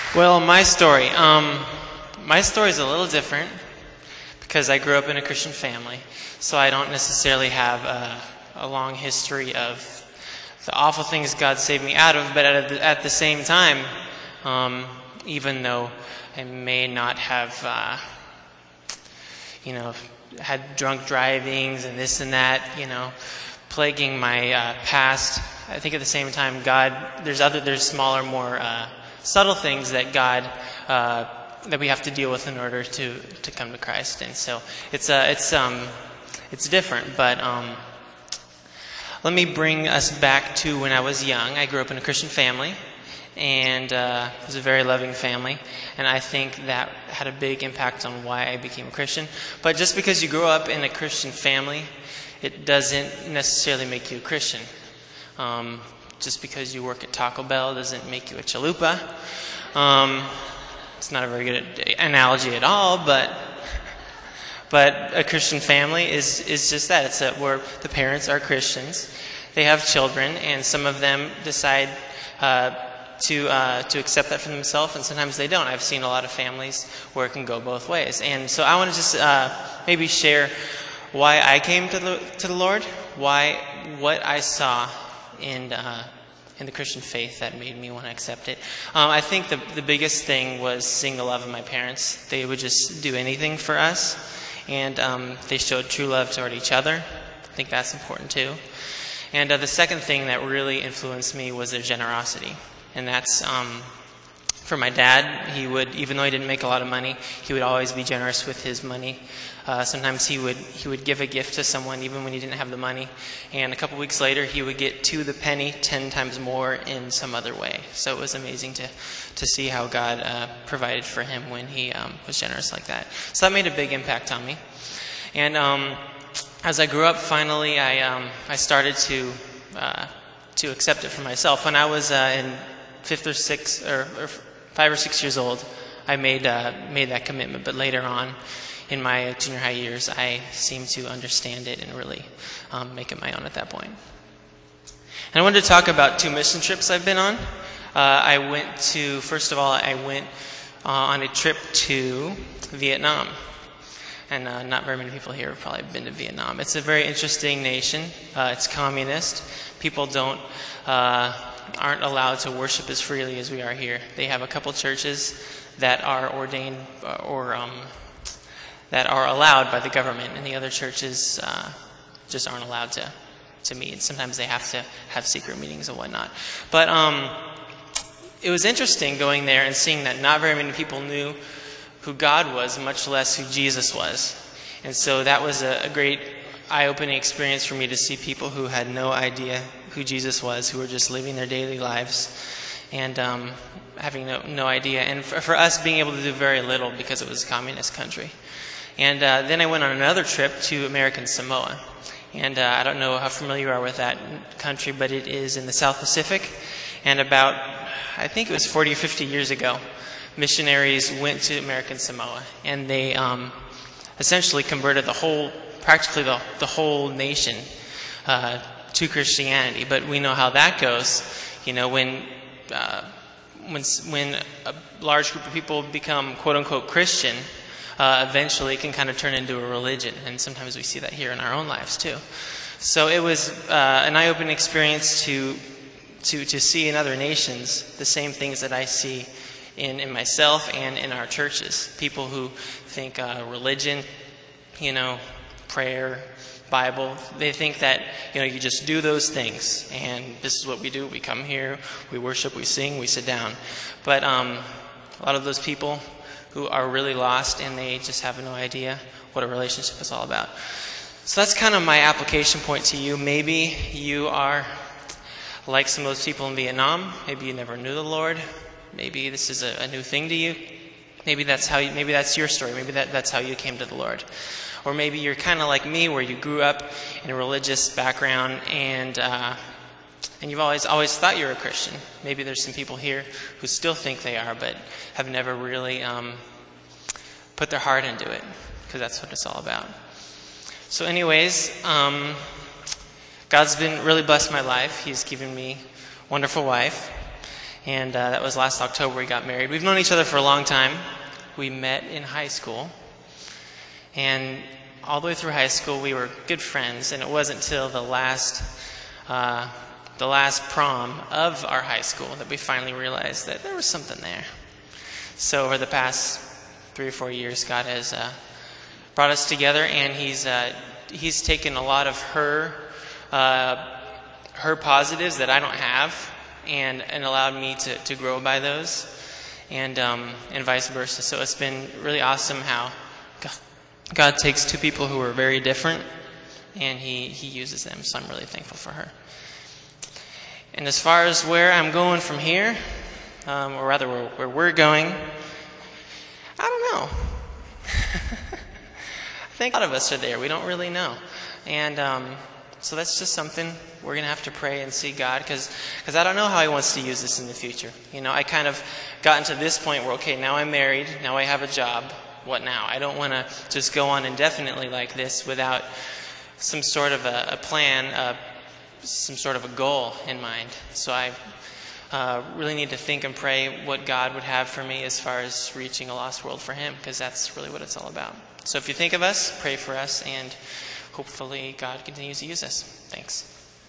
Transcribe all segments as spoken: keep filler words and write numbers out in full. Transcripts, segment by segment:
Well, my story. Um, my story is a little different because I grew up in a Christian family, so I don't necessarily have a, a long history of the awful things God saved me out of. But at the, at the same time, um, even though I may not have, uh, you know, had drunk drivings and this and that, you know, plaguing my uh, past, I think at the same time, God, there's other, there's smaller, more uh, subtle things that God, uh, that we have to deal with in order to, to come to Christ. And so it's uh, it's um, it's different. But um, let me bring us back to when I was young. I grew up in a Christian family, and uh, it was a very loving family. And I think that had a big impact on why I became a Christian. But just because you grow up in a Christian family, it doesn't necessarily make you a Christian. Um, just because you work at Taco Bell doesn't make you a chalupa. Um, it's not a very good analogy at all, but but a Christian family is is just that. It's a, where the parents are Christians. They have children, and some of them decide uh, to uh, to accept that for themselves, and sometimes they don't. I've seen a lot of families where it can go both ways. And so I want to just uh, maybe share why I came to the to the Lord, why what I saw in uh, in the Christian faith that made me want to accept it. Um, I think the the biggest thing was seeing the love of my parents. They would just do anything for us, and um, they showed true love toward each other. I think that's important too. And uh, the second thing that really influenced me was their generosity, and that's um, for my dad. He would, even though he didn't make a lot of money, he would always be generous with his money. Uh, sometimes he would he would give a gift to someone even when he didn't have the money, and a couple weeks later he would get to the penny ten times more in some other way. So it was amazing to to see how God uh, provided for him when he um, was generous like that. So that made a big impact on me. And um, as I grew up, finally I um, I started to uh, to accept it for myself. When I was uh, in fifth or sixth or, or five or six years old, I made uh, made that commitment. But later on, in my junior high years, I seemed to understand it and really um, make it my own at that point. And I wanted to talk about two mission trips I've been on. Uh, I went to, first of all, I went uh, on a trip to Vietnam. And uh, not very many people here have probably been to Vietnam. It's a very interesting nation. Uh, it's communist. People don't uh, aren't allowed to worship as freely as we are here. They have a couple churches that are ordained or um, that are allowed by the government, and the other churches uh, just aren't allowed to, to meet. Sometimes they have to have secret meetings and whatnot. But um, it was interesting going there and seeing that not very many people knew who God was, much less who Jesus was. And so that was a, a great eye-opening experience for me to see people who had no idea who Jesus was, who were just living their daily lives and um, having no, no idea. And for, for us, being able to do very little because it was a communist country. And uh, then I went on another trip to American Samoa. And uh, I don't know how familiar you are with that country, but it is in the South Pacific. And about, I think it was forty or fifty years ago, missionaries went to American Samoa. And they um, essentially converted the whole, practically the, the whole nation uh, to Christianity. But we know how that goes. You know, when, uh, when, when a large group of people become quote-unquote Christian, Uh, eventually it can kind of turn into a religion, and sometimes we see that here in our own lives too. So it was uh, an eye-opening experience to to to see in other nations the same things that I see in, in myself and in our churches. People who think uh, religion, you know, prayer, Bible, they think that, you know, you just do those things, and this is what we do. We come here, we worship, we sing, we sit down. But um, a lot of those people who are really lost, and they just have no idea what a relationship is all about. So that's kind of my application point to you. Maybe you are like some of those people in Vietnam. Maybe you never knew the Lord. Maybe this is a, a new thing to you. Maybe that's how you, maybe that's your story. Maybe that, that's how you came to the Lord. Or maybe you're kind of like me, where you grew up in a religious background, and uh, and you've always always thought you were a Christian. Maybe there's some people here who still think they are, but have never really um, put their heart into it, because that's what it's all about. So anyways, um, God's been really blessed my life. He's given me a wonderful wife, And uh, that was last October we got married. We've known each other for a long time. We met in high school. And all the way through high school, we were good friends. And it wasn't until the last, uh, the last prom of our high school that we finally realized that there was something there. So over the past three or four years, God has uh, brought us together, and He's uh, He's taken a lot of her uh, her positives that I don't have, and and allowed me to, to grow by those, and um, and vice versa. So it's been really awesome how God, God takes two people who are very different, and He He uses them. So I'm really thankful for her. And as far as where I'm going from here, um, or rather where, where we're going, I don't know. I think a lot of us are there. We don't really know. And um, so that's just something we're going to have to pray and see God, because because I don't know how He wants to use this in the future. You know, I kind of gotten to this point where, okay, now I'm married, now I have a job. What now? I don't want to just go on indefinitely like this without some sort of a, a plan, uh, some sort of a goal in mind. So I uh, really need to think and pray what God would have for me as far as reaching a lost world for Him, because that's really what it's all about. So if you think of us, pray for us, and hopefully God continues to use us. Thanks.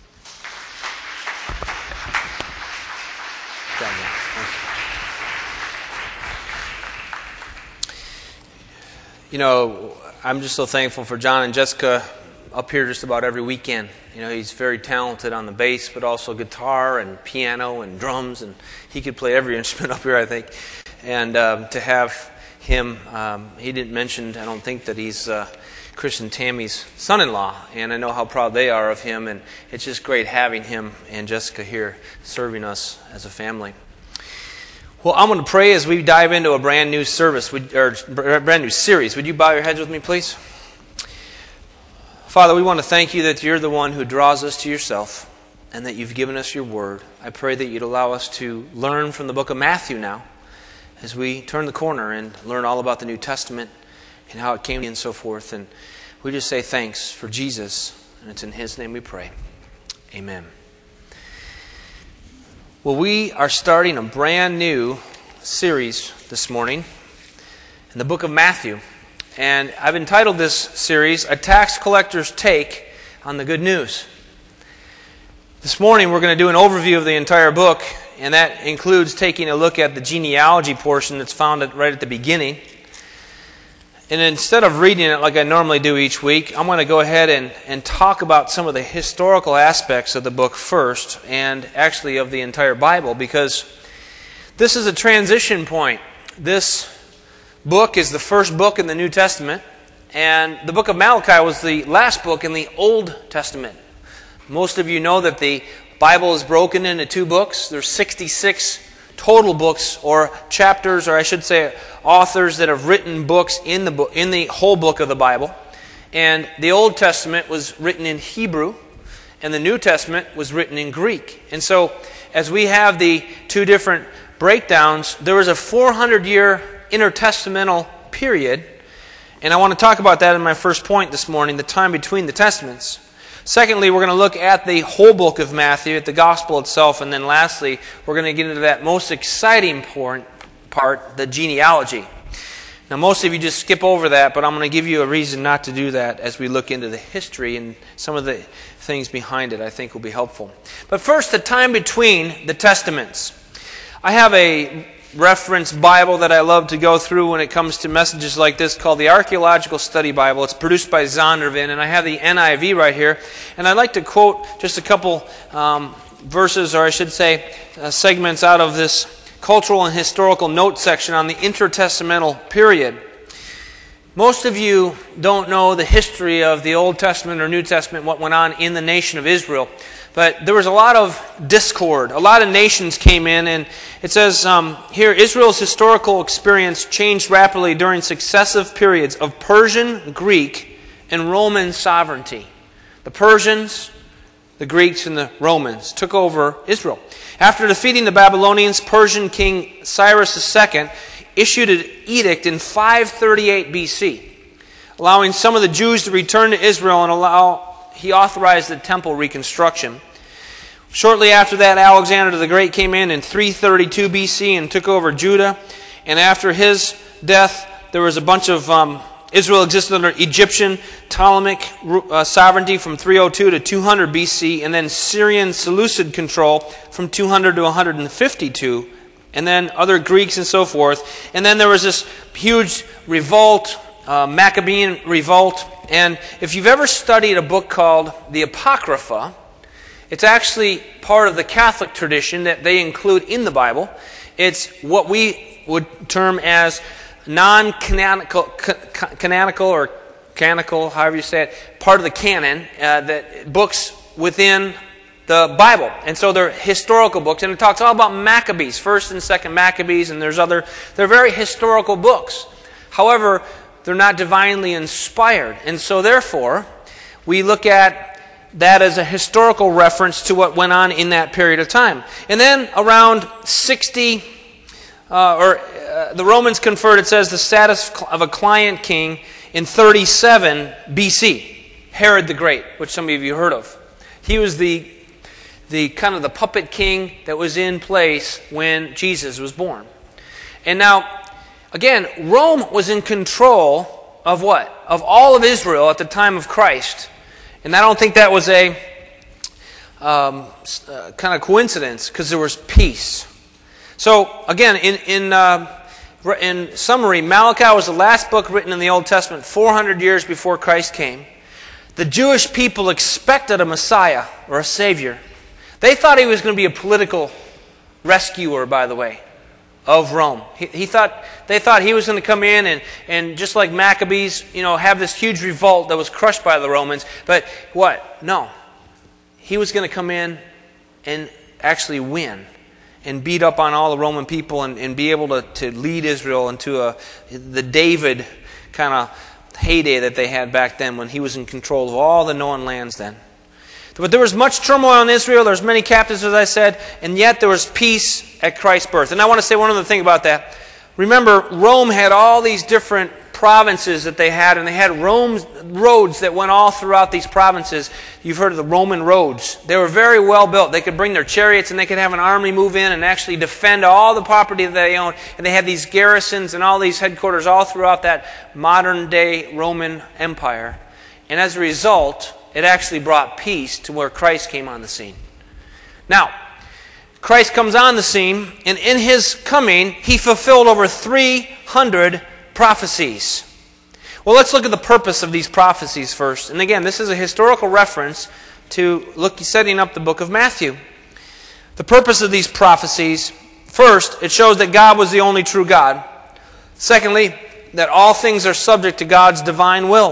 You know, I'm just so thankful for John and Jessica up here just about every weekend. You know, he's very talented on the bass, but also guitar and piano and drums, and he could play every instrument up here, I think. And um, to have him, um, he didn't mention, I don't think, that he's uh, Chris and Tammy's son-in-law, and I know how proud they are of him, and it's just great having him and Jessica here serving us as a family. Well, I'm going to pray as we dive into a brand new service, or brand new series. Would you bow your heads with me, please? Father, we want to thank You that You're the one who draws us to Yourself, and that You've given us Your Word. I pray that You'd allow us to learn from the book of Matthew now, as we turn the corner and learn all about the New Testament and how it came and so forth. And we just say thanks for Jesus, and it's in His name we pray. Amen. Well, we are starting a brand new series this morning in the book of Matthew. And I've entitled this series, A Tax Collector's Take on the Good News. This morning we're going to do an overview of the entire book, and that includes taking a look at the genealogy portion that's found at, right at the beginning. And instead of reading it like I normally do each week, I'm going to go ahead and, and talk about some of the historical aspects of the book first, and actually of the entire Bible, because this is a transition point. This book is the first book in the New Testament, and the book of Malachi was the last book in the Old Testament. Most of you know that the Bible is broken into two books. There's sixty-six total books, or chapters, or I should say authors that have written books in the book, in the whole book of the Bible. And the Old Testament was written in Hebrew, and the New Testament was written in Greek. And so as we have the two different breakdowns, there was a four hundred year intertestamental period, and I want to talk about that in my first point this morning, the time between the Testaments. Secondly, we're going to look at the whole book of Matthew, at the gospel itself, and then lastly, we're going to get into that most exciting part, the genealogy. Now, most of you just skip over that, but I'm going to give you a reason not to do that as we look into the history and some of the things behind it I think will be helpful. But first, the time between the Testaments. I have a reference Bible that I love to go through when it comes to messages like this, called the Archaeological Study Bible. It's produced by Zondervan, and I have the N I V right here. And I'd like to quote just a couple um, verses, or I should say uh, segments out of this cultural and historical note section on the intertestamental period. Most of you don't know the history of the Old Testament or New Testament, what went on in the nation of Israel. But there was a lot of discord. A lot of nations came in, and it says um, here, Israel's historical experience changed rapidly during successive periods of Persian, Greek, and Roman sovereignty. The Persians, the Greeks, and the Romans took over Israel. After defeating the Babylonians, Persian king Cyrus the Second issued an edict in five thirty-eight B C, allowing some of the Jews to return to Israel, and allow he authorized the temple reconstruction. Shortly after that, Alexander the Great came in in three thirty-two B C and took over Judah. And after his death, there was a bunch of... Um, Israel existed under Egyptian Ptolemaic uh, sovereignty from three oh two to two hundred B C, and then Syrian Seleucid control from two hundred to one hundred fifty-two, and then other Greeks and so forth. And then there was this huge revolt, uh, Maccabean revolt. And if you've ever studied a book called the Apocrypha, it's actually part of the Catholic tradition that they include in the Bible. It's what we would term as non-canonical canonical or canonical, however you say it, part of the canon, uh, that books within the Bible. And so they're historical books, and it talks all about Maccabees, first and second Maccabees, and there's other, they're very historical books. However, they're not divinely inspired. And so therefore, we look at that as a historical reference to what went on in that period of time. And then around sixty, uh, or uh, the Romans conferred, it says, the status of a client king in thirty-seven B C. Herod the Great, which some of you heard of. He was the, the kind of the puppet king that was in place when Jesus was born. And now, again, Rome was in control of what? Of all of Israel at the time of Christ. And I don't think that was a um, uh, kind of coincidence, because there was peace. So, again, in in, uh, in summary, Malachi was the last book written in the Old Testament four hundred years before Christ came. The Jewish people expected a Messiah or a Savior. They thought he was going to be a political rescuer, by the way, of Rome. He, he thought they thought he was going to come in and, and just like Maccabees, you know, have this huge revolt that was crushed by the Romans. But what? No. He was going to come in and actually win and beat up on all the Roman people and, and be able to, to lead Israel into a the David kind of heyday that they had back then when he was in control of all the known lands then. But there was much turmoil in Israel. There was many captives, as I said, and yet there was peace at Christ's birth. And I want to say one other thing about that. Remember, Rome had all these different provinces that they had, and they had Rome's roads that went all throughout these provinces. You've heard of the Roman roads. They were very well built. They could bring their chariots, and they could have an army move in and actually defend all the property that they owned. And they had these garrisons and all these headquarters all throughout that modern-day Roman Empire. And as a result, it actually brought peace to where Christ came on the scene. Now, Christ comes on the scene, and in His coming, He fulfilled over three hundred prophecies. Well, let's look at the purpose of these prophecies first. And again, this is a historical reference to look, setting up the book of Matthew. The purpose of these prophecies, first, it shows that God was the only true God. Secondly, that all things are subject to God's divine will.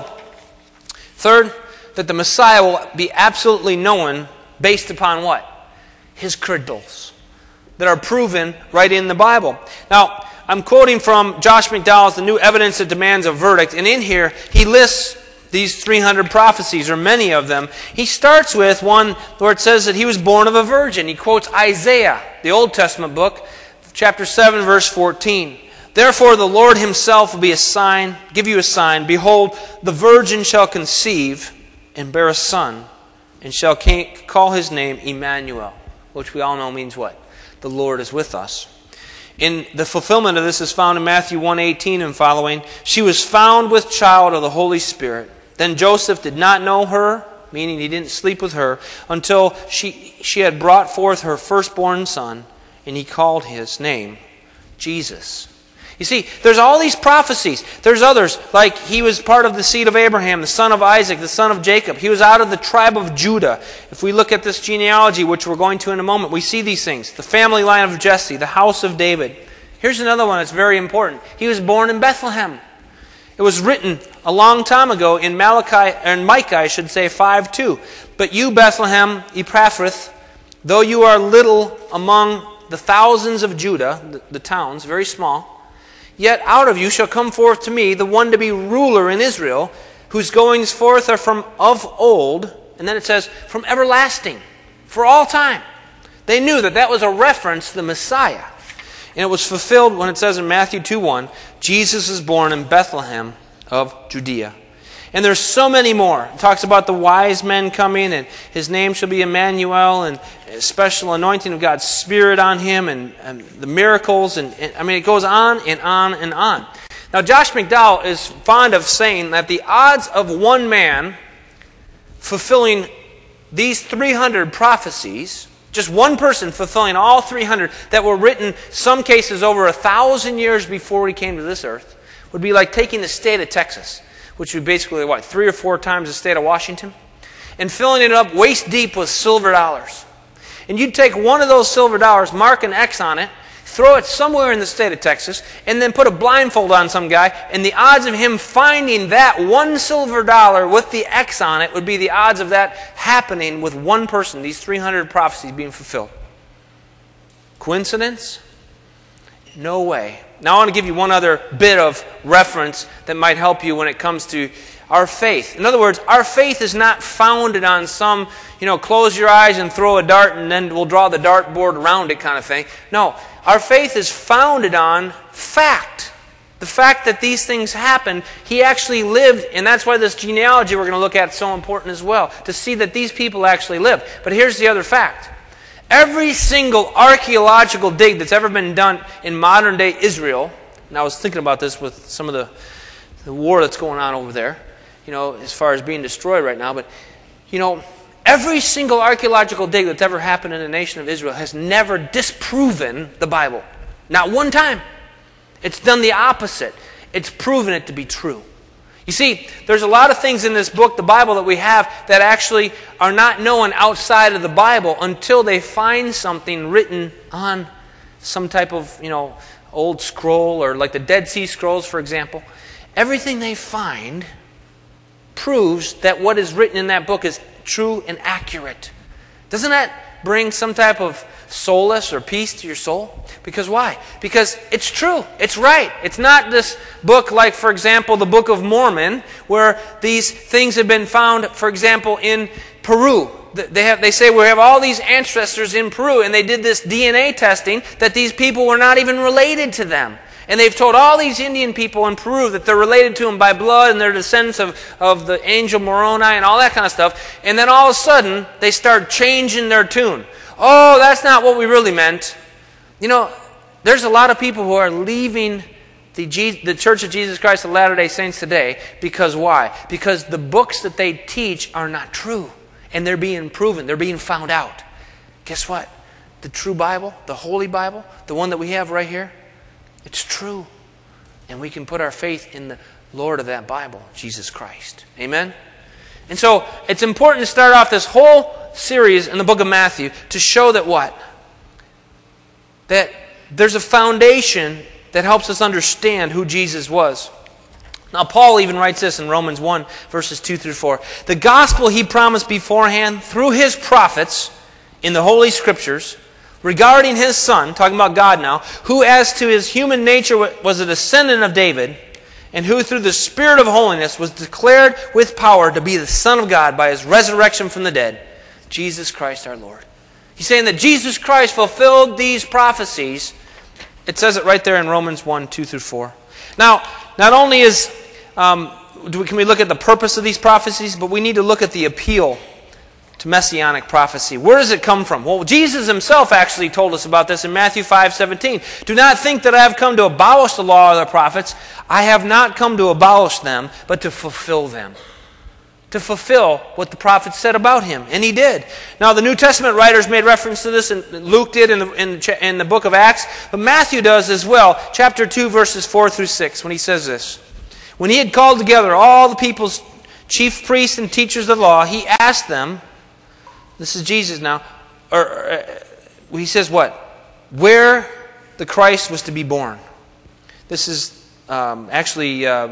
Third, that the Messiah will be absolutely known based upon what? His credentials that are proven right in the Bible. Now, I'm quoting from Josh McDowell's The New Evidence That Demands a Verdict, and in here he lists these three hundred prophecies, or many of them. He starts with one where it says that he was born of a virgin. He quotes Isaiah, the Old Testament book, chapter seven, verse fourteen. Therefore the Lord Himself will be a sign, give you a sign. Behold, the virgin shall conceive and bear a son, and shall call His name Emmanuel, which we all know means what? The Lord is with us. In the fulfillment of this is found in Matthew one eighteen and following. She was found with child of the Holy Spirit. Then Joseph did not know her, meaning he didn't sleep with her, until she, she had brought forth her firstborn son, and he called his name Jesus. You see, there's all these prophecies. There's others, like he was part of the seed of Abraham, the son of Isaac, the son of Jacob. He was out of the tribe of Judah. If we look at this genealogy, which we're going to in a moment, we see these things. The family line of Jesse, the house of David. Here's another one that's very important. He was born in Bethlehem. It was written a long time ago in Malachi, or in Micah, I should say, five two. But you, Bethlehem Ephrathah, though you are little among the thousands of Judah, the, the towns, very small, yet out of you shall come forth to me the one to be ruler in Israel, whose goings forth are from of old, and then it says, from everlasting, for all time. They knew that that was a reference to the Messiah. And it was fulfilled when it says in Matthew two one, Jesus is born in Bethlehem of Judea. And there's so many more. It talks about the wise men coming, and his name shall be Emmanuel, and a special anointing of God's Spirit on him, and, and the miracles, and, and I mean, it goes on and on and on. Now, Josh McDowell is fond of saying that the odds of one man fulfilling these three hundred prophecies, just one person fulfilling all three hundred that were written, some cases over a thousand years before he came to this earth, would be like taking the state of Texas, which would be basically, what, three or four times the state of Washington, and filling it up waist deep with silver dollars. And you'd take one of those silver dollars, mark an X on it, throw it somewhere in the state of Texas, and then put a blindfold on some guy, and the odds of him finding that one silver dollar with the X on it would be the odds of that happening with one person, these three hundred prophecies being fulfilled. Coincidence? No way. Now I want to give you one other bit of reference that might help you when it comes to our faith. In other words, our faith is not founded on some, you know, close your eyes and throw a dart and then we'll draw the dartboard around it kind of thing. No, our faith is founded on fact. The fact that these things happened, he actually lived, and that's why this genealogy we're going to look at is so important as well, to see that these people actually lived. But here's the other fact. Every single archaeological dig that's ever been done in modern-day Israel, and I was thinking about this with some of the, the war that's going on over there, you know, as far as being destroyed right now, but, you know, every single archaeological dig that's ever happened in the nation of Israel has never disproven the Bible. Not one time. It's done the opposite. It's proven it to be true. You see, there's a lot of things in this book, the Bible, that we have that actually are not known outside of the Bible until they find something written on some type of, you know, old scroll, or like the Dead Sea Scrolls, for example. Everything they find proves that what is written in that book is true and accurate. Doesn't that bring some type of solace or peace to your soul? Because why? Because it's true. It's right. It's not this book like, for example, the Book of Mormon, where these things have been found, for example, in Peru. They have, they say we have all these ancestors in Peru, and they did this D N A testing that these people were not even related to them. And they've told all these Indian people in Peru that they're related to them by blood and they're descendants of, of the angel Moroni and all that kind of stuff. And then all of a sudden, they start changing their tune. Oh, that's not what we really meant. You know, there's a lot of people who are leaving the, Je- the Church of Jesus Christ of Latter-day Saints today because why? Because the books that they teach are not true. And they're being proven. They're being found out. Guess what? The true Bible, the Holy Bible, the one that we have right here, it's true. And we can put our faith in the Lord of that Bible, Jesus Christ. Amen? And so it's important to start off this whole series in the book of Matthew to show that what? That there's a foundation that helps us understand who Jesus was. Now, Paul even writes this in Romans one, verses two through four. The gospel he promised beforehand through his prophets in the Holy Scriptures regarding his Son, talking about God now, who as to his human nature was a descendant of David, and who through the Spirit of holiness was declared with power to be the Son of God by his resurrection from the dead, Jesus Christ our Lord. He's saying that Jesus Christ fulfilled these prophecies. It says it right there in Romans one, two through four. Now, not only is um, do we, can we look at the purpose of these prophecies, but we need to look at the appeal to messianic prophecy. Where does it come from? Well, Jesus himself actually told us about this in Matthew five seventeen. Do not think that I have come to abolish the law of the prophets. I have not come to abolish them, but to fulfill them. To fulfill what the prophets said about him. And he did. Now, the New Testament writers made reference to this, and Luke did in the, in, in the book of Acts, but Matthew does as well. Chapter two, verses four through six, when he says this. When he had called together all the people's chief priests and teachers of the law, he asked them, this is Jesus now, or, or he says what? Where the Christ was to be born. This is um, actually... Uh,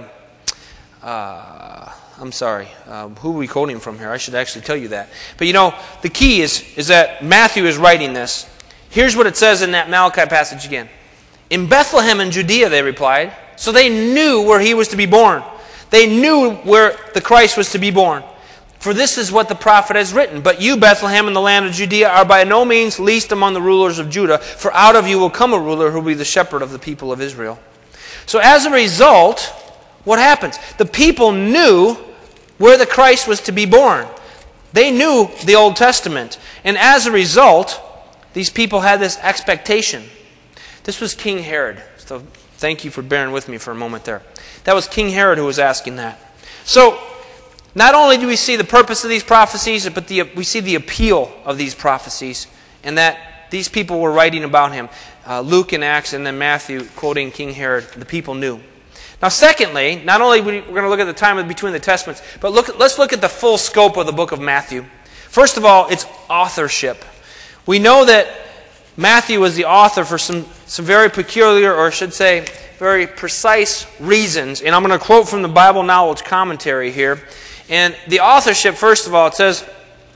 uh, I'm sorry. Uh, who are we quoting from here? I should actually tell you that. But you know, the key is, is that Matthew is writing this. Here's what it says in that Malachi passage again. In Bethlehem in Judea, they replied. So they knew where he was to be born. They knew where the Christ was to be born. For this is what the prophet has written. But you, Bethlehem, in the land of Judea, are by no means least among the rulers of Judah. For out of you will come a ruler who will be the shepherd of the people of Israel. So as a result, what happens? The people knew where the Christ was to be born. They knew the Old Testament. And as a result, these people had this expectation. This was King Herod. So thank you for bearing with me for a moment there. That was King Herod who was asking that. So not only do we see the purpose of these prophecies, but the, we see the appeal of these prophecies, and that these people were writing about him. Uh, Luke in Acts, and then Matthew quoting King Herod. The people knew. Now, secondly, not only we're going to look at the time between the Testaments, but look, let's look at the full scope of the book of Matthew. First of all, its authorship. We know that Matthew was the author for some, some very peculiar, or I should say, very precise reasons. And I'm going to quote from the Bible Knowledge Commentary here. And the authorship, first of all, it says,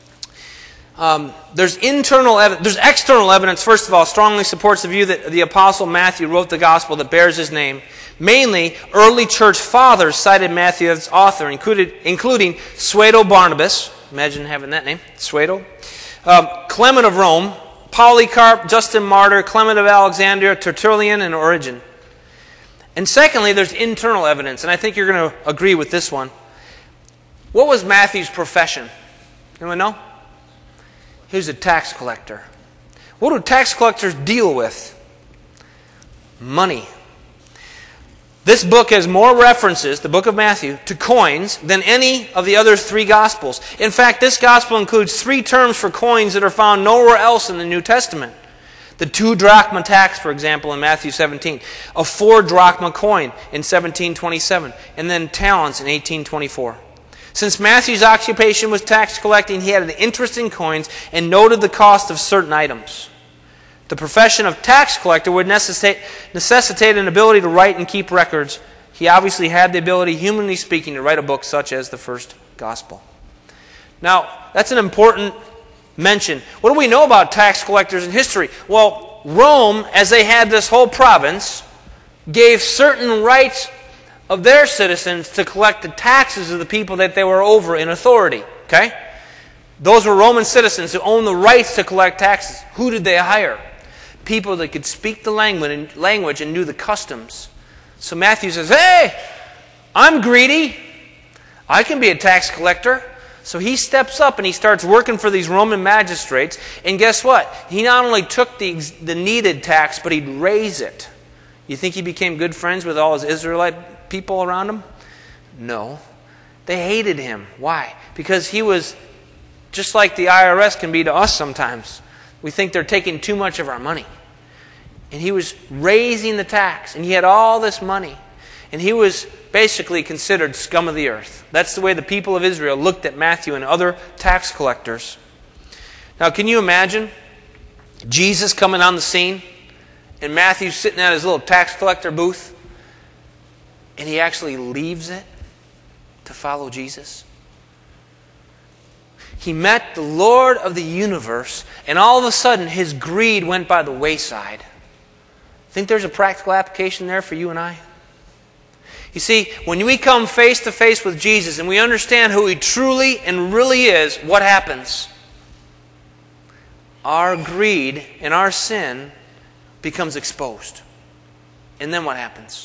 um, there's internal ev- there's external evidence, first of all, strongly supports the view that the Apostle Matthew wrote the gospel that bears his name. Mainly, early church fathers cited Matthew as author, included, including Suedo Barnabas. Imagine having that name, Suedo. Um, Clement of Rome, Polycarp, Justin Martyr, Clement of Alexandria, Tertullian, and Origen. And secondly, there's internal evidence, and I think you're going to agree with this one. What was Matthew's profession? Anyone know? He was a tax collector. What do tax collectors deal with? Money. This book has more references, the book of Matthew, to coins than any of the other three Gospels. In fact, this Gospel includes three terms for coins that are found nowhere else in the New Testament. The two drachma tax, for example, in Matthew seventeen. A four drachma coin in seventeen twenty-seven. And then talents in eighteen twenty-four. Since Matthew's occupation was tax collecting, he had an interest in coins and noted the cost of certain items. The profession of tax collector would necessitate, necessitate an ability to write and keep records. He obviously had the ability, humanly speaking, to write a book such as the first gospel. Now, that's an important mention. What do we know about tax collectors in history? Well, Rome, as they had this whole province, gave certain rights of their citizens to collect the taxes of the people that they were over in authority. Okay? Those were Roman citizens who owned the rights to collect taxes. Who did they hire? People that could speak the language and knew the customs. So Matthew says, hey, I'm greedy. I can be a tax collector. So he steps up and he starts working for these Roman magistrates. And guess what? He not only took the, the needed tax, but he'd raise it. You think he became good friends with all his Israelite people around him? No. They hated him. Why? Because he was just like the I R S can be to us sometimes. We think they're taking too much of our money. And he was raising the tax. And he had all this money. And he was basically considered scum of the earth. That's the way the people of Israel looked at Matthew and other tax collectors. Now, can you imagine Jesus coming on the scene and Matthew sitting at his little tax collector booth and he actually leaves it to follow Jesus? He met the Lord of the universe, and all of a sudden his greed went by the wayside. Think there's a practical application there for you and I? You see, when we come face to face with Jesus and we understand who He truly and really is, what happens? Our greed and our sin becomes exposed. And then what happens?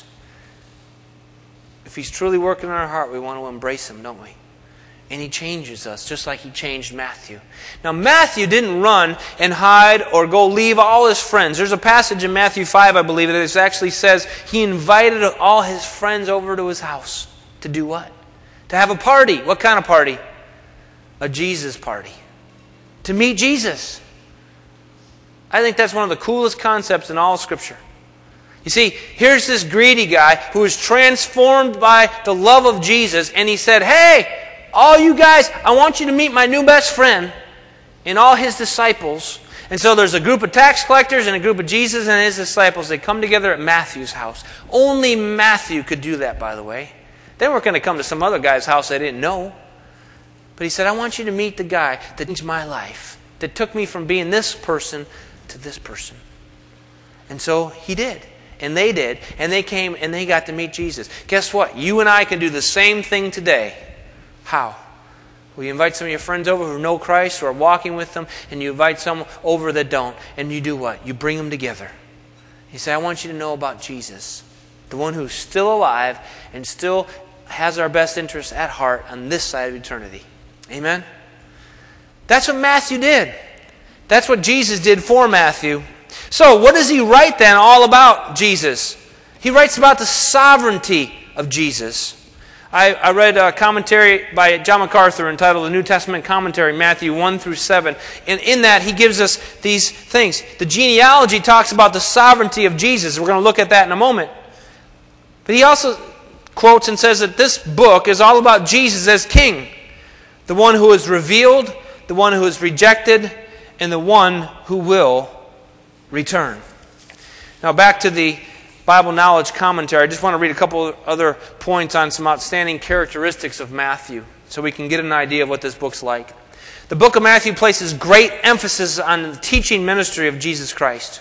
If He's truly working in our heart, we want to embrace Him, don't we? And He changes us, just like He changed Matthew. Now, Matthew didn't run and hide or go leave all his friends. There's a passage in Matthew five, I believe, that actually says he invited all his friends over to his house. To do what? To have a party. What kind of party? A Jesus party. To meet Jesus. I think that's one of the coolest concepts in all of Scripture. You see, here's this greedy guy who was transformed by the love of Jesus, and he said, hey, all you guys, I want you to meet my new best friend and all his disciples. And so there's a group of tax collectors and a group of Jesus and His disciples. They come together at Matthew's house. Only Matthew could do that, by the way. They weren't going to come to some other guy's house they didn't know. But he said, I want you to meet the guy that changed my life, that took me from being this person to this person. And so he did. And they did. And they came and they got to meet Jesus. Guess what? You and I can do the same thing today. How? Well, you invite some of your friends over who know Christ, who are walking with them, and you invite some over that don't. And you do what? You bring them together. You say, I want you to know about Jesus, the one who's still alive and still has our best interests at heart on this side of eternity. Amen? That's what Matthew did. That's what Jesus did for Matthew. So, what does he write then all about Jesus? He writes about the sovereignty of Jesus. I, I read a commentary by John MacArthur entitled The New Testament Commentary, Matthew one through seven. And in that, he gives us these things. The genealogy talks about the sovereignty of Jesus. We're going to look at that in a moment. But he also quotes and says that this book is all about Jesus as king. The one who is revealed, the one who is rejected, and the one who will return. Now back to the Bible Knowledge Commentary. I just want to read a couple other points on some outstanding characteristics of Matthew so we can get an idea of what this book's like. The book of Matthew places great emphasis on the teaching ministry of Jesus Christ.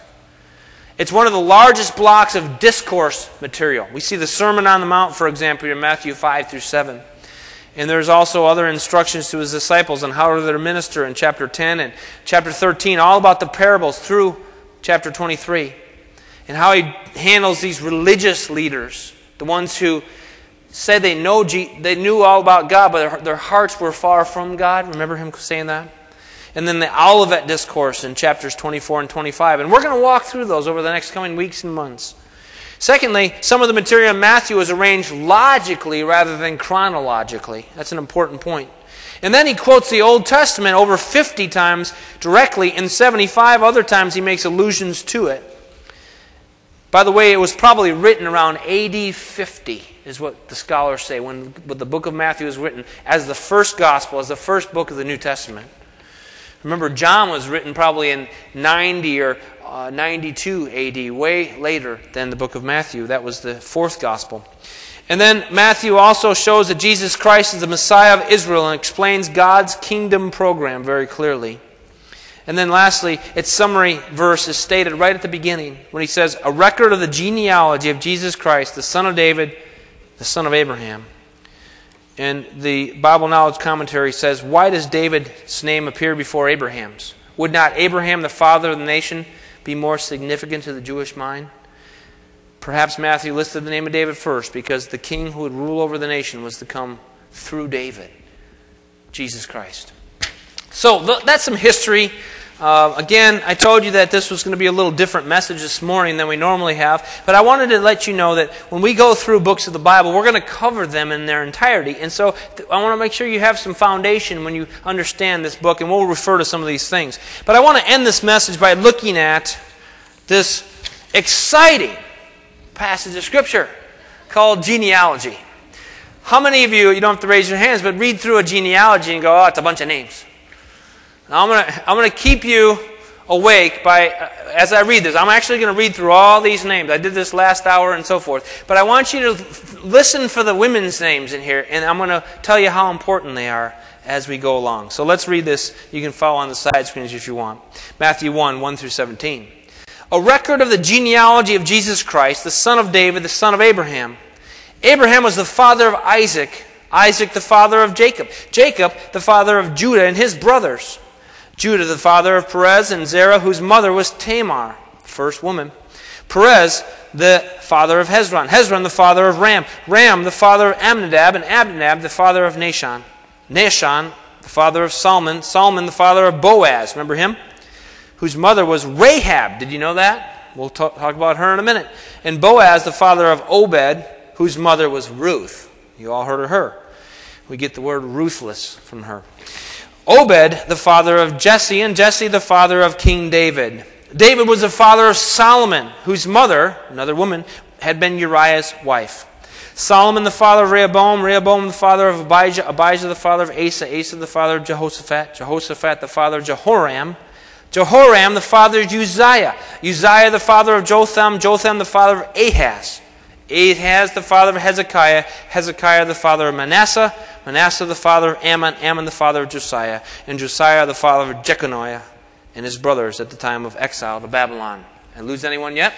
It's one of the largest blocks of discourse material. We see the Sermon on the Mount, for example, in Matthew five through seven. And there's also other instructions to his disciples on how to minister in chapter ten and chapter thirteen, all about the parables through chapter twenty-three. And how he handles these religious leaders, the ones who said they know G- they knew all about God, but their, their hearts were far from God. Remember him saying that? And then the Olivet Discourse in chapters twenty-four and twenty-five. And we're going to walk through those over the next coming weeks and months. Secondly, some of the material in Matthew is arranged logically rather than chronologically. That's an important point. And then he quotes the Old Testament over fifty times directly, and seventy-five other times he makes allusions to it. By the way, it was probably written around A D fifty, is what the scholars say, when, when the book of Matthew was written as the first gospel, as the first book of the New Testament. Remember, John was written probably in ninety or uh, ninety-two A D, way later than the book of Matthew. That was the fourth gospel. And then Matthew also shows that Jesus Christ is the Messiah of Israel and explains God's kingdom program very clearly. And then lastly, its summary verse is stated right at the beginning when he says, a record of the genealogy of Jesus Christ, the son of David, the son of Abraham. And the Bible Knowledge Commentary says, why does David's name appear before Abraham's? Would not Abraham, the father of the nation, be more significant to the Jewish mind? Perhaps Matthew listed the name of David first because the king who would rule over the nation was to come through David, Jesus Christ. So that's some history. Uh, again, I told you that this was going to be a little different message this morning than we normally have. But I wanted to let you know that when we go through books of the Bible, we're going to cover them in their entirety. And so I want to make sure you have some foundation when you understand this book. And we'll refer to some of these things. But I want to end this message by looking at this exciting passage of Scripture called genealogy. How many of you, you don't have to raise your hands, but read through a genealogy and go, oh, it's a bunch of names. Now I'm going to I'm going to keep you awake by uh, as I read this. I'm actually going to read through all these names. I did this last hour and so forth. But I want you to f- listen for the women's names in here, and I'm going to tell you how important they are as we go along. So let's read this. You can follow on the side screens if you want. Matthew one, one through seventeen. A record of the genealogy of Jesus Christ, the son of David, the son of Abraham. Abraham was the father of Isaac. Isaac the father of Jacob. Jacob the father of Judah and his brothers. Judah, the father of Perez and Zerah, whose mother was Tamar, first woman. Perez, the father of Hezron. Hezron, the father of Ram. Ram, the father of Amminadab. And Amminadab, the father of Nahshon. Nahshon, the father of Salmon. Salmon, the father of Boaz. Remember him? Whose mother was Rahab. Did you know that? We'll talk, talk about her in a minute. And Boaz, the father of Obed, whose mother was Ruth. You all heard of her. We get the word ruthless from her. Obed, the father of Jesse, and Jesse, the father of King David. David was the father of Solomon, whose mother, another woman, had been Uriah's wife. Solomon, the father of Rehoboam, Rehoboam, the father of Abijah, Abijah, the father of Asa, Asa, the father of Jehoshaphat, Jehoshaphat, the father of Jehoram, Jehoram, the father of Uzziah, Uzziah, the father of Jotham, Jotham, the father of Ahaz, Ahaz, the father of Hezekiah, Hezekiah, the father of Manasseh, Manasseh, the father of Ammon, Ammon, the father of Josiah, and Josiah, the father of Jeconiah, and his brothers at the time of exile to Babylon. Did I lose anyone yet?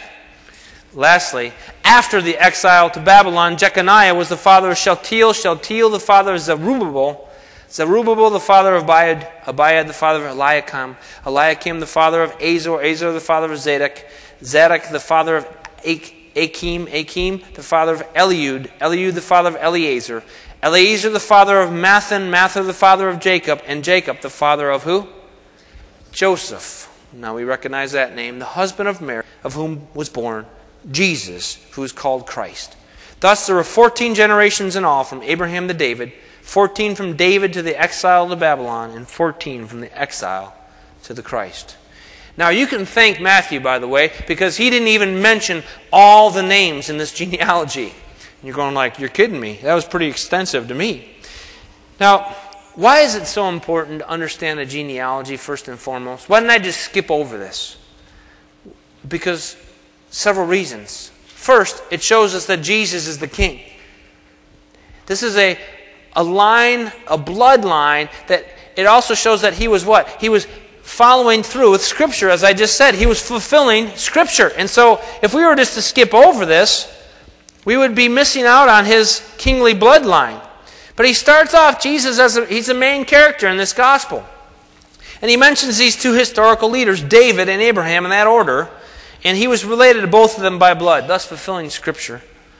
Lastly, after the exile to Babylon, Jeconiah was the father of Shealtiel, Shealtiel the father of Zerubbabel, Zerubbabel the father of Abiad, Abiad the father of Eliakim, Eliakim the father of Azor, Azor the father of Zadok, Zadok the father of Achim, Achim, the father of Eliud, Eliud, the father of Eleazar, Eleazar, the father of Mathan, Mathan, the father of Jacob, and Jacob, the father of who? Joseph. Now we recognize that name, the husband of Mary, of whom was born Jesus, who is called Christ. Thus there were fourteen generations in all, from Abraham to David, fourteen from David to the exile to Babylon, and fourteen from the exile to the Christ. Now you can thank Matthew, by the way, because he didn't even mention all the names in this genealogy. And you're going like, you're kidding me. That was pretty extensive to me. Now, why is it so important to understand a genealogy first and foremost? Why didn't I just skip over this? Because several reasons. First, it shows us that Jesus is the king. This is a, a line, a bloodline, that it also shows that he was what? He was following through with Scripture, as I just said. He was fulfilling Scripture. And so, if we were just to skip over this, we would be missing out on his kingly bloodline. But he starts off Jesus as a, he's the main character in this gospel. And he mentions these two historical leaders, David and Abraham, in that order. And he was related to both of them by blood, thus fulfilling Scripture.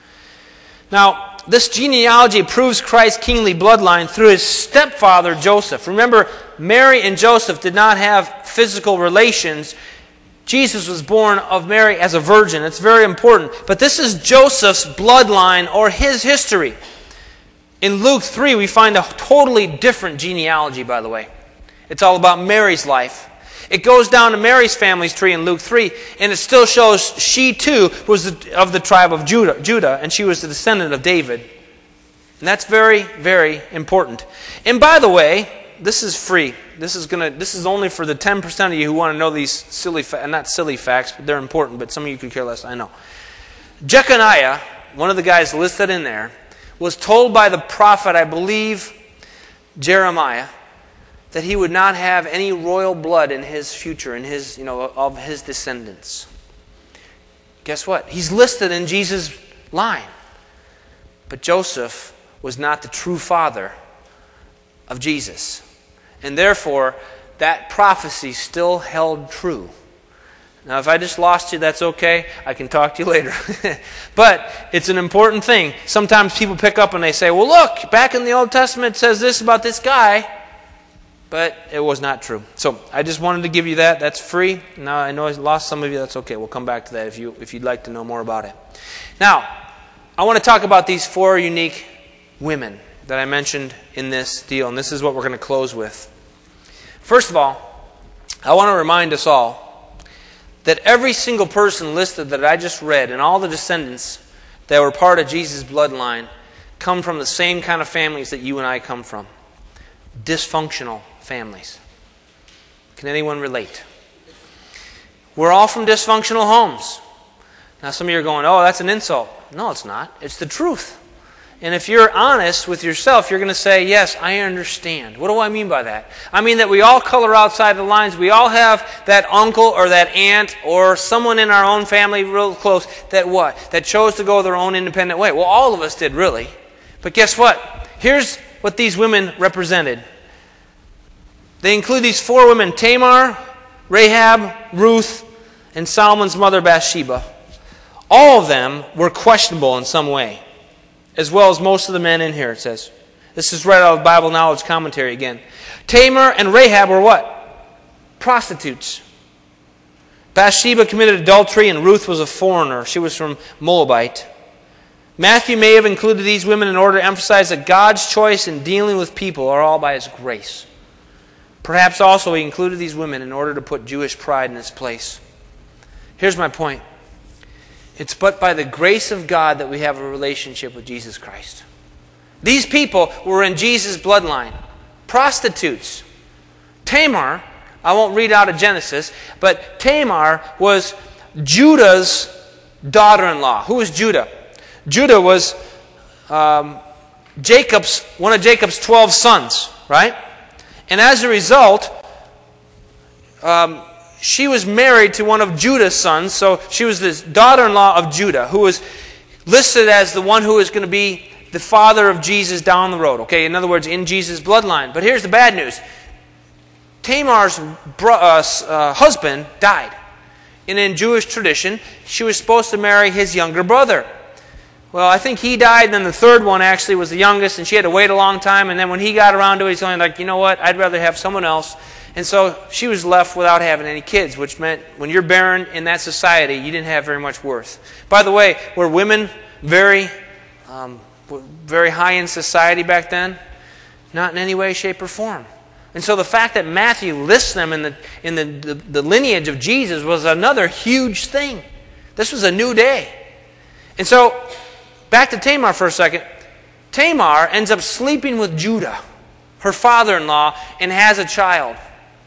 Now, this genealogy proves Christ's kingly bloodline through his stepfather, Joseph. Remember, Mary and Joseph did not have physical relations. Jesus was born of Mary as a virgin. It's very important. But this is Joseph's bloodline, or his history. In Luke three, we find a totally different genealogy, by the way. It's all about Mary's life. It goes down to Mary's family's tree in Luke three, and it still shows she too was of the tribe of Judah, Judah, and she was the descendant of David. And that's very, very important. And by the way, this is free. This is gonna. This is only for the ten percent of you who want to know these silly, fa- not silly facts, but they're important. But some of you could care less. I know. Jeconiah, one of the guys listed in there, was told by the prophet, I believe, Jeremiah, that he would not have any royal blood in his future, in his, you know, of his descendants. Guess what? He's listed in Jesus' line. But Joseph was not the true father of Jesus. And therefore, that prophecy still held true. Now, if I just lost you, that's okay. I can talk to you later. But it's an important thing. Sometimes people pick up and they say, well, look, back in the Old Testament it says this about this guy. But it was not true. So I just wanted to give you that. That's free. Now I know I lost some of you. That's okay. We'll come back to that if you if you'd like to know more about it. Now, I want to talk about these four unique women that I mentioned in this deal, and this is what we're going to close with. First of all, I want to remind us all that every single person listed that I just read, and all the descendants that were part of Jesus' bloodline, come from the same kind of families that you and I come from. Dysfunctional families. Can anyone relate? We're all from dysfunctional homes. Now some of you are going, oh, that's an insult. No, it's not. It's the truth. And if you're honest with yourself, you're going to say, yes, I understand. What do I mean by that? I mean that we all color outside the lines. We all have that uncle or that aunt or someone in our own family real close that what? That chose to go their own independent way. Well, all of us did, really. But guess what? Here's what these women represented. They include these four women: Tamar, Rahab, Ruth, and Solomon's mother Bathsheba. All of them were questionable in some way, as well as most of the men in here, it says. This is right out of Bible Knowledge Commentary again. Tamar and Rahab were what? Prostitutes. Bathsheba committed adultery, and Ruth was a foreigner. She was from Moabite. Matthew may have included these women in order to emphasize that God's choice in dealing with people are all by His grace. Perhaps also he included these women in order to put Jewish pride in its place. Here's my point. It's but by the grace of God that we have a relationship with Jesus Christ. These people were in Jesus' bloodline. Prostitutes. Tamar, I won't read out of Genesis, but Tamar was Judah's daughter-in-law. Who was Judah? Judah was um, Jacob's, one of Jacob's twelve sons, right? And as a result, um, she was married to one of Judah's sons, so she was the daughter-in-law of Judah, who was listed as the one who is going to be the father of Jesus down the road. Okay, in other words, in Jesus' bloodline. But here's the bad news. Tamar's bro- uh, uh, husband died. And in Jewish tradition, she was supposed to marry his younger brother. Well, I think he died, and then the third one actually was the youngest, and she had to wait a long time. And then when he got around to it, he's only like, you know what, I'd rather have someone else. And so she was left without having any kids, which meant when you're barren in that society, you didn't have very much worth. By the way, were women very, um, very high in society back then? Not in any way, shape, or form. And so the fact that Matthew lists them in the in the, the, the lineage of Jesus was another huge thing. This was a new day. And so, back to Tamar for a second. Tamar ends up sleeping with Judah, her father-in-law, and has a child.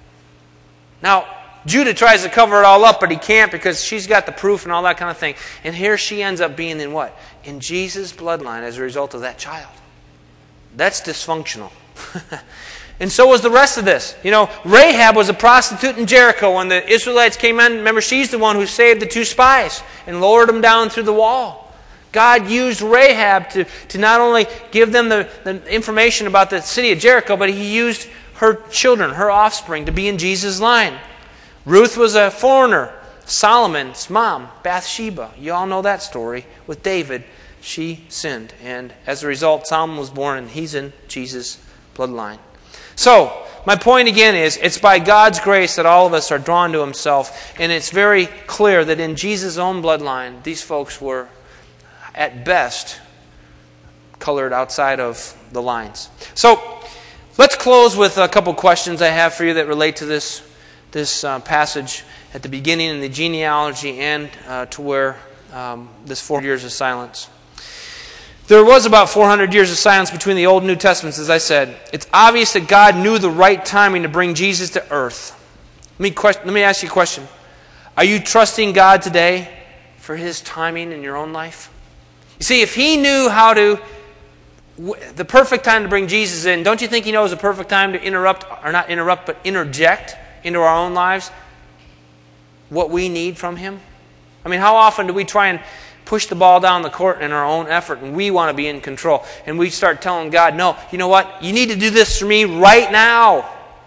Now, Judah tries to cover it all up, but he can't because she's got the proof and all that kind of thing. And here she ends up being in what? In Jesus' bloodline as a result of that child. That's dysfunctional. And so was the rest of this. You know, Rahab was a prostitute in Jericho when the Israelites came in. Remember, she's the one who saved the two spies and lowered them down through the wall. God used Rahab to, to not only give them the, the information about the city of Jericho, but He used her children, her offspring, to be in Jesus' line. Ruth was a foreigner. Solomon's mom, Bathsheba, you all know that story. With David, she sinned. And as a result, Solomon was born, and he's in Jesus' bloodline. So, my point again is, it's by God's grace that all of us are drawn to Himself. And it's very clear that in Jesus' own bloodline, these folks were, at best, colored outside of the lines. So, let's close with a couple questions I have for you that relate to this, this uh, passage at the beginning in the genealogy and uh, to where um, this four years of silence. There was about four hundred years of silence between the Old and New Testaments, as I said. It's obvious that God knew the right timing to bring Jesus to earth. Let me, question, let me ask you a question. Are you trusting God today for His timing in your own life? You see, if He knew how to, the perfect time to bring Jesus in, don't you think He knows the perfect time to interrupt, or not interrupt, but interject into our own lives what we need from Him? I mean, how often do we try and push the ball down the court in our own effort, and we want to be in control, and we start telling God, no, you know what? You need to do this for me right now.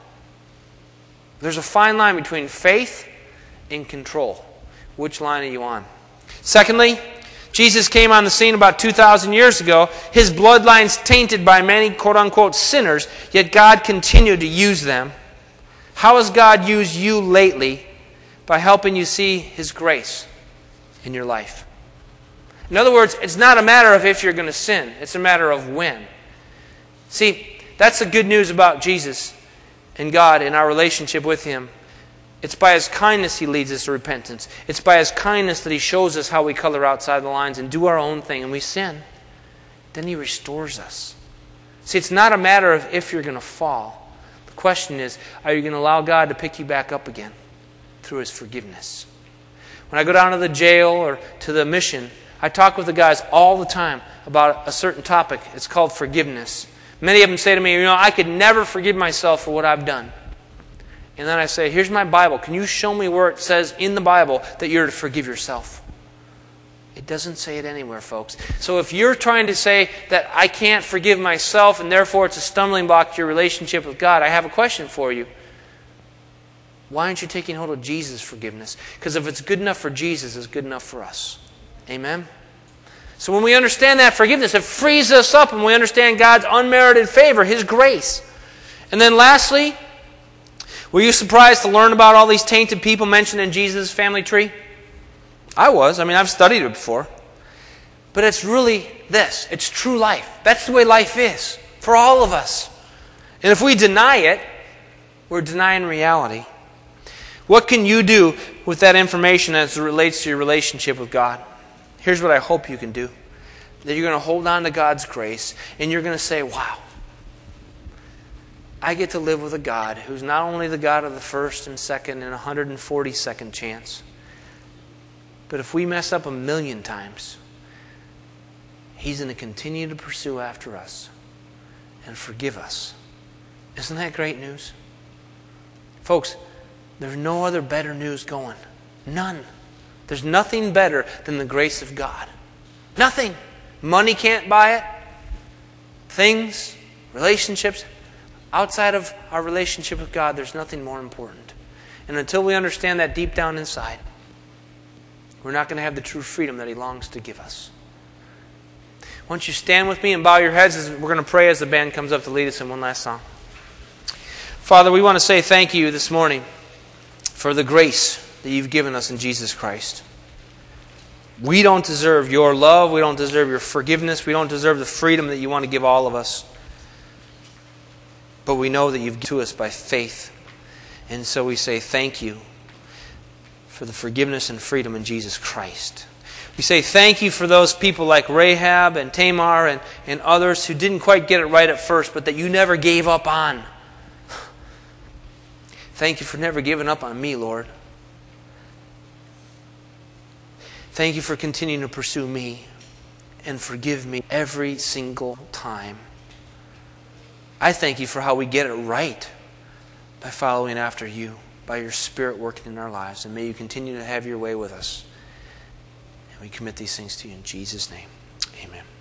There's a fine line between faith and control. Which line are you on? Secondly, Jesus came on the scene about two thousand years ago. His bloodline's tainted by many quote-unquote sinners, yet God continued to use them. How has God used you lately by helping you see His grace in your life? In other words, it's not a matter of if you're going to sin. It's a matter of when. See, that's the good news about Jesus and God and our relationship with Him. It's by His kindness He leads us to repentance. It's by His kindness that He shows us how we color outside the lines and do our own thing and we sin. Then He restores us. See, it's not a matter of if you're going to fall. The question is, are you going to allow God to pick you back up again through His forgiveness? When I go down to the jail or to the mission, I talk with the guys all the time about a certain topic. It's called forgiveness. Many of them say to me, you know, I could never forgive myself for what I've done. And then I say, here's my Bible. Can you show me where it says in the Bible that you're to forgive yourself? It doesn't say it anywhere, folks. So if you're trying to say that I can't forgive myself and therefore it's a stumbling block to your relationship with God, I have a question for you. Why aren't you taking hold of Jesus' forgiveness? Because if it's good enough for Jesus, it's good enough for us. Amen? So when we understand that forgiveness, it frees us up and we understand God's unmerited favor, His grace. And then lastly, were you surprised to learn about all these tainted people mentioned in Jesus' family tree? I was. I mean, I've studied it before. But it's really this. It's true life. That's the way life is for all of us. And if we deny it, we're denying reality. What can you do with that information as it relates to your relationship with God? Here's what I hope you can do. That you're going to hold on to God's grace and you're going to say, wow, I get to live with a God who's not only the God of the first and second and one hundred forty-second chance, but if we mess up a million times, He's going to continue to pursue after us and forgive us. Isn't that great news? Folks, there's no other better news going. None. There's nothing better than the grace of God. Nothing. Money can't buy it. Things, relationships. Outside of our relationship with God, there's nothing more important. And until we understand that deep down inside, we're not going to have the true freedom that He longs to give us. Why don't you stand with me and bow your heads as we're going to pray as the band comes up to lead us in one last song. Father, we want to say thank you this morning for the grace that you've given us in Jesus Christ. We don't deserve your love. We don't deserve your forgiveness. We don't deserve the freedom that you want to give all of us. But we know that you've given to us by faith. And so we say thank you for the forgiveness and freedom in Jesus Christ. We say thank you for those people like Rahab and Tamar and, and others who didn't quite get it right at first, but that you never gave up on. Thank you for never giving up on me, Lord. Thank you for continuing to pursue me and forgive me every single time. I thank you for how we get it right by following after you, by your Spirit working in our lives. And may you continue to have your way with us. And we commit these things to you in Jesus' name. Amen.